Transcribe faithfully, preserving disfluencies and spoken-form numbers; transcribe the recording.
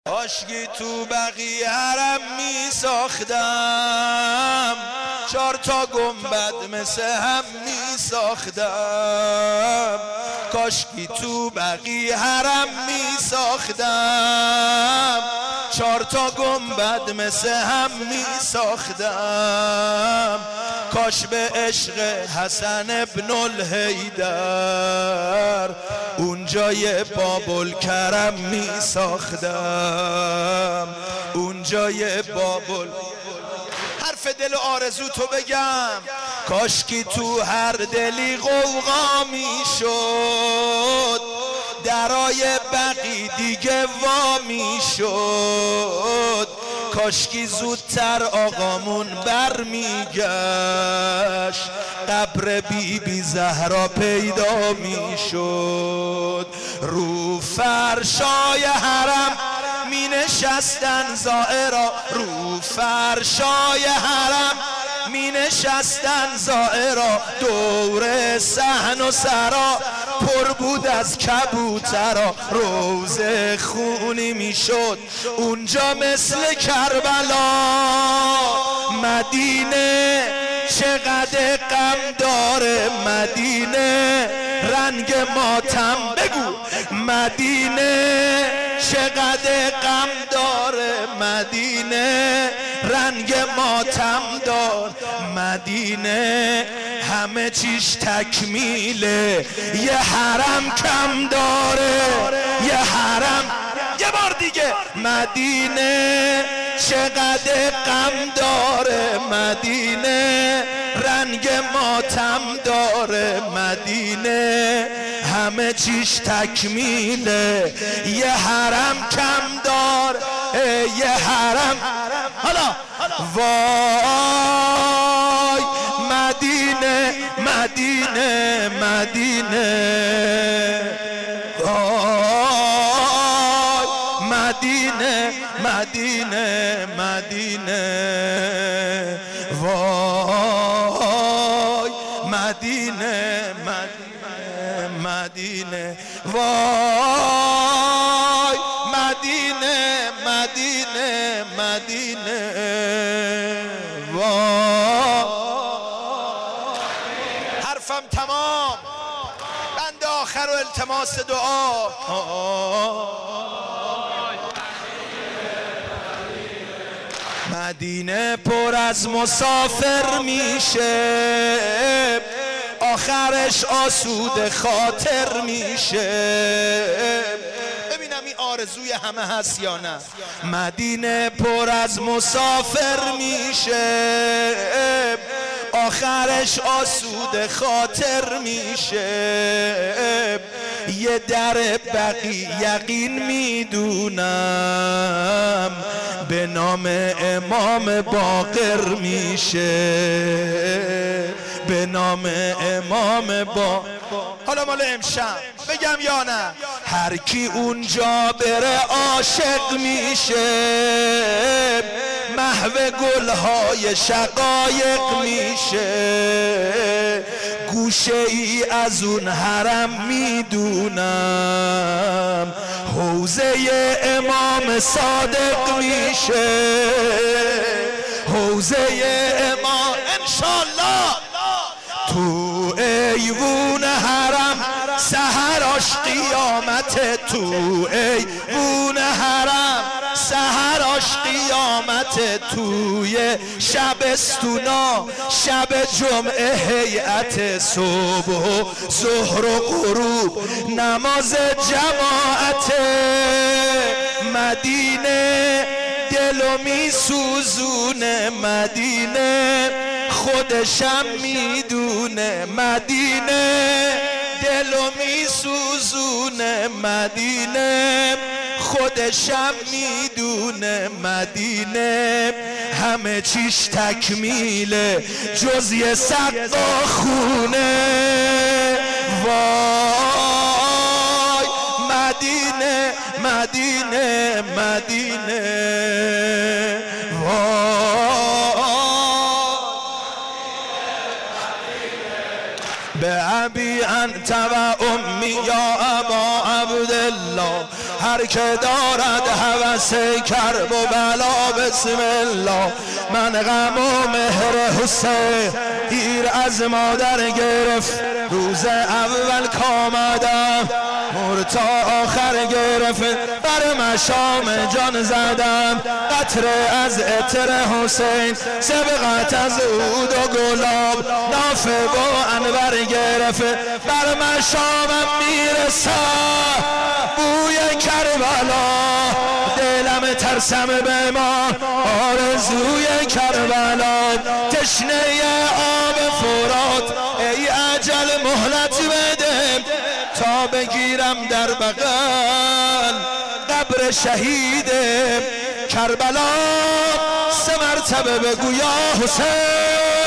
کاشکی تو بقیه حرم می ساختم، چار تا گنبد مثل هم می ساختم. کاشکی تو بقیه حرم می ساختم، چار تا گنبد مثل هم می ساختم. کاش به عشق حسن ابن الحیدر اونجای بابل کرم می ساختم، اونجای بابل. حرف دل و آرزو تو بگم، کاشکی تو هر دلی غوغا می شد، درای بقی دیگه وا می شد. کاشکی زودتر آقامون بر می گشت، قبر بی بی زهرا پیدا می شد. رو فرشای حرم می نشستن زائرا، رو فرشای حرم می نشستن زائرا. دور صحن و سرا پر بود از کبوترا، روزه خونی می شد اونجا مثل کربلا. مدینه چقدر غم داره، مدینه رنگ ماتم بگو. مدینه چقدر غم داره، مدینه رنگ ماتم دار. مدینه همه چیش تکمیله، یه حرم کم داره، یه حرم. یه بار دیگه، مدینه چقدر غم داره، مدینه رنگ ماتم داره. مدینه همه چیش تکمیله، یه حرم کم داره، یه حرم. حالا وای مدینه مدینه مدینه، وای مدینه مدینه مدینه، وای مدینه مدینه مدینه، وای مدینه مدینه مدینه، وای. حرفم تمام، بند آخر و التماس دعا. مدینه پر از مسافر میشه، آخرش آسوده خاطر میشه. ببینم این آرزوی همه هست یا نه. مدینه پر از مسافر میشه، آخرش آسوده خاطر میشه. یه در بقی یقین میدونم، به نام امام باقر میشه، به نام امام با. حالا مال امشب بگم یا نه؟ هر کی اونجا بره عاشق میشه، محو گلهای شقایق میشه. گوشه ای از اون حرم میدونم، حوزه امام صادق میشه، حوزه امام. انشالله تو ایوون حرم سحراش قیامت، تو ایوون حرم سحراش قیامت. توی شبستونا شب جمعه هیئت، صبح و ظهر و غروب نماز جماعت. مدینه دلو می سوزونه، مدینه خودشم میدونه. مدینه دلو می سوزونه، مدینه خودشم میدونه. مدینه همه چیش تکمیله، جز یه سقا خونه. وای مدینه مدینه مدینه، وای. به ابی انت و امی یا ابا عبدالله، هر که دارد هوس کرب و بلا بسم الله. من غم و مهر حسین دیر از مادر گرفت، روز اول کامدم مور تا آخر گرفت، بر مشام جان زدم قطره از عطر حسین، سبقت از عود و گلاب نافه و انور گرفت، بر مشامم میرسد بوی کربلا، دلم ترسم به ما آرزوی کربلا، تشنه آب فرات ای اجل مهلت بده تا بگیرم در بغل قبر شهید کربلا، سه مرتبه بگو یا حسین.